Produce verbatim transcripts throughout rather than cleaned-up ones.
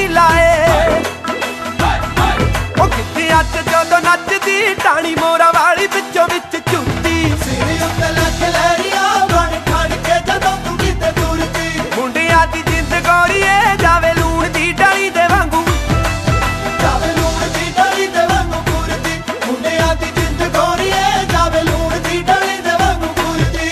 ਰੀਲਾ ਏ ਉਹ ਕਿੱਥੇ ਅੱਜ ਜਦੋਂ ਨੱਚਦੀ ਟਾਣੀ ਮੋਰਾ ਵਾਲੀ ਵਿੱਚੋਂ ਵਿੱਚ ਝੂਟੀ ਸਿਰੇ ਉੱਤੇ ਲੱਗ ਲਹਿਰੀਆਂ ਬਣ ਖੜ ਕੇ ਜਦੋਂ ਤੂੰ ਕਿਤੇ ਤੁਰਦੀ ਮੁੰਡਿਆਂ ਦੀ ਜਿੰਦ ਗੋਰੀਏ ਜਾਵੇ ਲੂਣ ਦੀ ਡਲੀ ਦੇ ਵਾਂਗੂ ਜਾਵੇ ਲੂਣ ਦੀ ਡਲੀ ਦੇ ਵਾਂਗੂ ਤੁਰਦੀ ਮੁੰਡਿਆਂ ਦੀ ਜਿੰਦ ਗੋਰੀਏ ਜਾਵੇ ਲੂਣ ਦੀ ਡਲੀ ਦੇ ਵਾਂਗੂ ਤੁਰਦੀ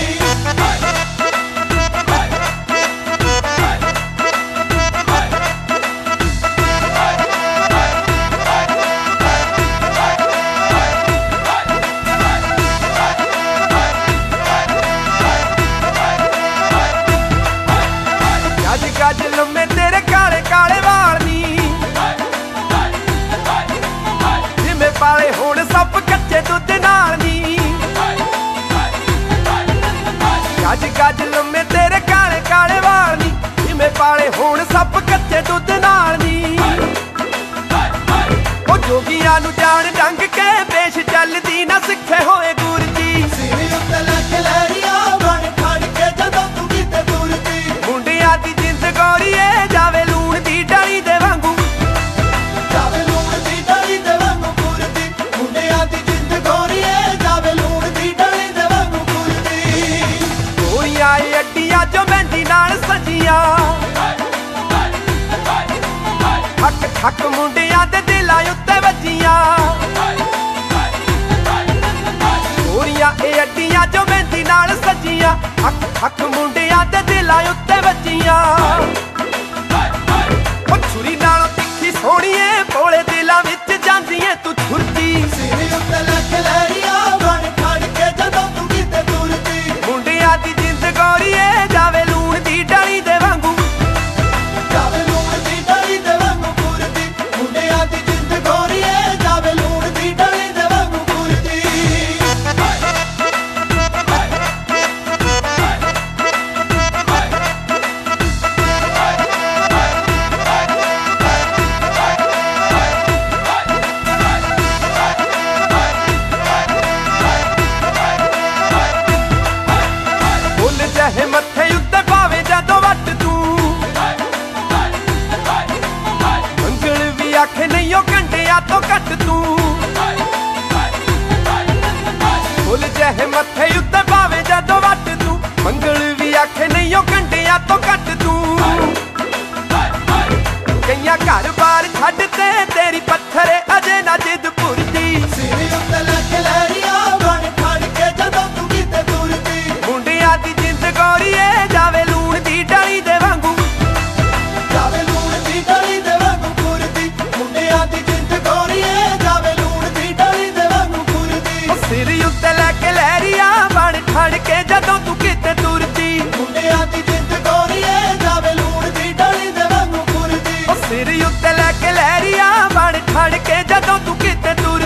ਗੱਜ ਲੰਮੇ ਤੇਰੇ ਕਾਲੇ ਕਾਲੇ ਵਾਲ ਨੀ ਜਿਵੇਂ ਪਾਲੇ ਹੁਣ ਸੱਪ ਕੱਚੇ ਦੁੱਧ ਨਾਲ ਨੀ ਗੱਜ ਗੱਜ ਲੰਮੇ ਤੇਰੇ ਕਾਲੇ ਕਾਲੇ ਵਾਲ ਨੀ ਜਿਵੇਂ ਪਾਲੇ ਹੁਣ ਸੱਪ ਕੱਚੇ ਦੁੱਧ ਨਾਲ ਨੀ ਉਹ ਜੋਗੀਆਂ ਨੂੰ ਜਾਣ ਡੰਗ ਕੇ ਪੇਸ਼ ਚੱਲਦੀ ਨਾ ਸਿੱਖੇ ਹੋਏ ਗੁਰਜੀ ਸਿਰੇ ਉੱਤੇ ਲੱਗ ਲਹਿਰੀਆਂ ਬਣ ਖੜ ਕੇ ਜਦੋਂ ਤੂੰ ਕਿਤੇ ਤੁਰਦੀ ਮੁੰਡਿਆਂ ਦੀ ਜਿੰਦ ਗੋਰੀਏ ਜਾਵੇ ਲੂਣ ਦੀ ਡਲੀ ਦੇ ਵਾਂਗੂ ਜਾਵੇ ਲੂਣ ਦੀ ਡਲੀ ਦੇ ਵਾਂਗੂ ਤੁਰਦੀ ਮੁੰਡਿਆਂ ਦੀ ਜਿੰਦ ਗੋਰੀਏ ਜਾਵੇ ਲੂਣ ਦੀ ਡਲੀ ਦੇ ਵਾਂਗੂ ਤੁਰਦੀ ਗੋਰੀਆਂ ਏ ਅੱਡੀਆਂ ਜੋ ਮਹਿੰਦੀ ਨਾਲ ਸਜੀਆਂ ਠੱਕ ਠੱਕ ਮੁੰਡਿਆਂ ਦੇ ਦਿਲਾਂ ਉੱਤੇ ਵੱਜੀਆਂ ਗੋਰੀਆਂ ਏ ਅੱਡੀਆਂ ਜੋ ਮਹਿੰਦੀ ਨਾਲ ਸਜੀਆਂ ਠੱਕ ਠੱਕ ਮੁੰਡਿਆਂ ਦੇ ਦਿਲਾਂ ਉੱਤੇ ਵੱਜੀਆਂ ਉਹ ਛੁਰੀ ਨਾਲੋਂ ਤਿੱਖੀ ਸੋਹਣੀਏ ਭੋਲੇ ਦਿਲਾਂ ਵਿੱਚ ਜਾਂਦੀ ਏ ਤੂੰ ਛੁਰਦੀ ਸਿਰੇ ਉੱਤੇ ਲੱਗ ਲਹਿਰੀਆਂ ਬਣ ਖੜ ਕੇ ਜਦੋਂ ਤੂੰ ਕਿਤੇ ਤੁਰਦੀ ਮੁੰਡਿਆਂ ਦੀ ਜਿੰਦ ਗੋਰੀਏ ਜਾਵੇ ਲੂਣ ਦੀ ਡਲੀ ਦੇ ਵਾਂਗੂ ਜਾਵੇ ਲੂਣ ਦੀ ਡਲੀ ਦੇ ਵਾਂਗੂ ਤੁਰਦੀ ਮੁੰਡਿਆਂ ਦੀ ਜਿੰਦ ਗੋਰੀਏ ਜਾਵੇ ਲੂਣ ਦੀ ਡਲੀ ਦੇ ਵਾਂਗੂ ਤੁਰਦੀ ਫੁੱਲ ਚਾਹੇ ਮੱਥੇ ਉੱਤੇ ਪਾਵੇ ਜਦੋਂ ਵੱਟ ਤੂੰ ਮੰਗਲ ਵੀ ਆਖੇ ਨਹੀਂ ਉਹ ਘੰਟਿਆਂ ਤੋਂ ਘੱਟ ਤੂੰ ਫੁੱਲ ਚਾਹੇ ਮੱਥੇ ਉੱਤੇ ਪਾਵੇ ਜਦੋਂ ਵੱਟ ਤੂੰ ਮੰਗਲ ਵੀ ਆਖੇ ਨਹੀਂ ਉਹ ਘੰਟਿਆਂ ਤੋਂ ਘੱਟ ਤੂੰ ਕਈਆਂ ਘਰ ਬਾਰ ਛੱਡ ਤੇ ਤੇਰੀ ਪੱਥਰੇ ਅਜੇ ਨਾ ਜਿੱਦ ਭੁਰਦੀ ਸਿਰੇ ਉੱਤੇ ਲੱਗ ਲਹਿਰੀਆਂ ਬਣ ਖੜ ਕੇ ਜਦੋਂ ਤੂੰ ਕਿਤੇ ਤੁਰਦੀ ਮੁੰਡਿਆਂ ਦੀ ਜਿੰਦ ਗੋਰੀਏ ਜਾਵੇ ਲੂਣ ਦੀ ਡਲੀ ਦੇ ਵਾਂਗੂ ਜਾਵੇ ਲੂਣ ਦੀ ਡਲੀ ਦੇ ਵਾਂਗੂ ਤੁਰਦੀ ਮੁੰਡਿਆਂ ਦੀ ਜਿੰਦ ਗੋਰੀਏ ਜਾਵੇ ਲੂਣ ਦੀ ਡਲੀ ਦੇ ਵਾਂਗੂ ਤੁਰਦੀ ਉਹ ਸਿਰ ਉੱਤੇ ਲੈ ਕੇ ਲਹਿਰੀਆਂ ਬਣ ਖੜ ਕੇ ਜਦੋਂ ਤੂੰ ਕਿਤੇ ਤੁਰਦੀ ਮੁੰਡਿਆਂ ਦੀ ਜਿੰਦ ਗੋਰੀਏ ਜਾਵੇ ਲੂਣ ਦੀ ਡਲੀ ਦੇ ਵਾਂਗੂ ਤੁਰਦੀ ਉਹ ਸਿਰ ਉੱਤੇ ਲੈ ਕੇ ਲਹਿਰੀਆਂ ਬਣ ਖੜ ਕੇ ਜਦੋਂ ਤੂੰ ਕਿਤੇ ਤੁਰਦੀ